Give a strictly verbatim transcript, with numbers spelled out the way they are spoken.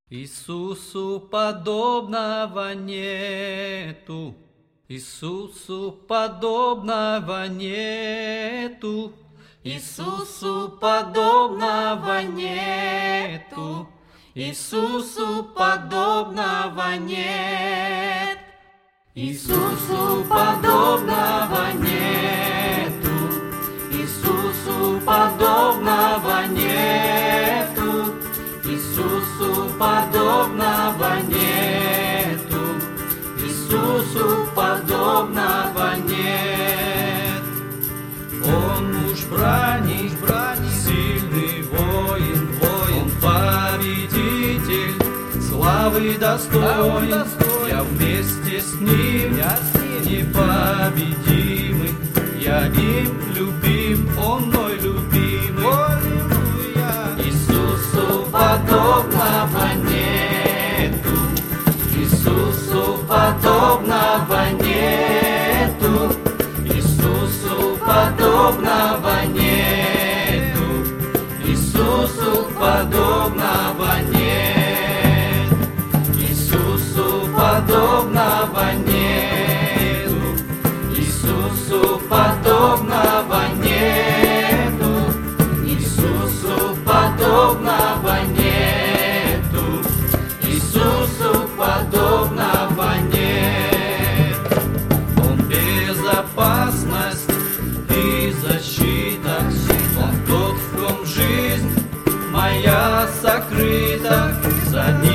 Иисусу подобного нету, Иисусу подобного нету, Иисусу подобного нету, Иисусу подобного нет, Иисусу подобного нету, Иисусу подобного нету, Иисусу подобного нету, Иисусу подобного нет. Он муж брани, брани, сильный воин, воин, победитель, славы достоин. Я вместе с ним, я с ним непобедимый, я им любим, он мой любимый. Аллилуйя. Иисусу подобного нету, Иисусу подобного нету, Иисусу подобного нету, Иисусу подобного нет, Иисусу подобного нету, Иисусу подобного нету, Иисусу подобного нету, Иисусу подобного нет. Он безопасность и защита, Он тот, в ком жизнь моя сокрыта, за ним